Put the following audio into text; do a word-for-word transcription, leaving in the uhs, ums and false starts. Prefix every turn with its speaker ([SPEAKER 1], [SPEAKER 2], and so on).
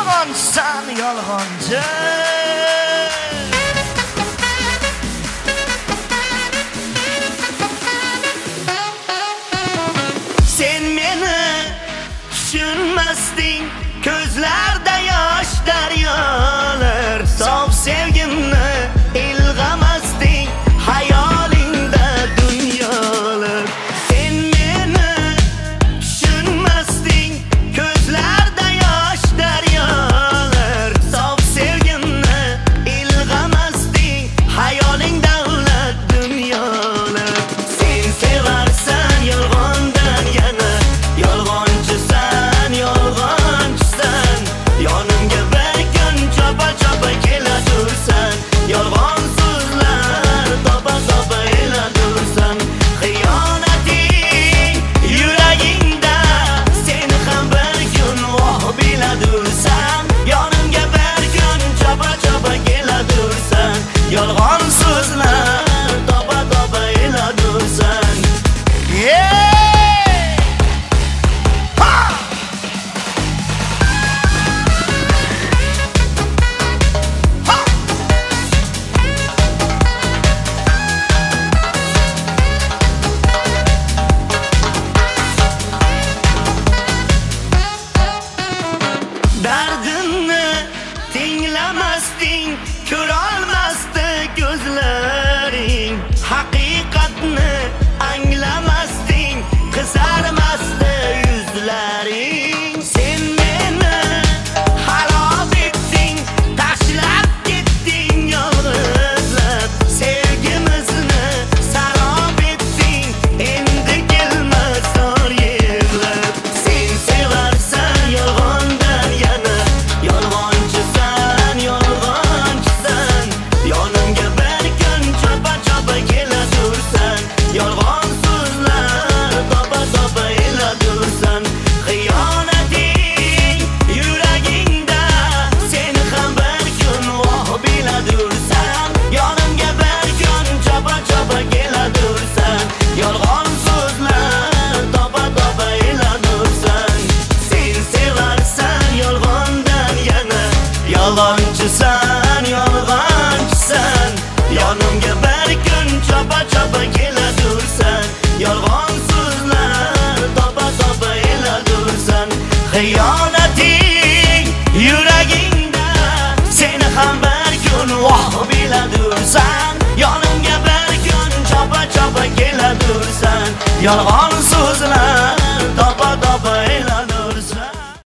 [SPEAKER 1] yolg'onchisan, yolg'onchi. Sen meni tushunmasding, ko'zlarda yosh daryolar, sof sevgimni ilg'amasding, hayolingda dunyolar. Sen meni tushunmasding, ko'zlarda yosh daryolar, sof sevgimni ilg'amasding, hayolingda ulat dunyolar. Sen sevarsan yolg'ondan yana, yolg'onchisan, yolg'onchisan. Yonimga bir kun chopa chopa kelatursan, yolg'on so'zlar topa topa elatursan. Xiyonating yuragingda, seni ham bir kun voh biladursan. Yonimga bir kun chopa chopa kelatursan, yolg'on so'zlar topa topa elatursan. Yeah! Dardimni tinglamasding, ko'rolmasdi ko'zlaring. Haqiqatni anglamasding, qizarmasdi yuzlaring. Sen meni xarob etding, tashlab ketding yolg'izlab. Sevgimizni sarob etding, endi kelmas zor yig'lab. Sen sevarsan yolg'ondan yana, yolg'onchisan, yolg'onchisan. Yonimga bir kun chopa chopa kelatursan, yolg'on so'zlar topa topa elatursan. Xiyonating yuragingda, seni ham bir kun voh biladursan. Yonimga bir kun chopa chopa kelatursan, yolg'on so'zlar topa topa elatursan. Sen sevarsan yolg'ondan yana, yolg'onchisan, yolg'onchisan. Yonimga bir kun chopa chopa kelatursan, yolg'on so'zlar topa topa elatursan. Xiyonating yuragingda, seni ham bir kun voh biladursan. Yonimga bir kun chopa chopa kelatursan, yolg'on so'zlar topa topa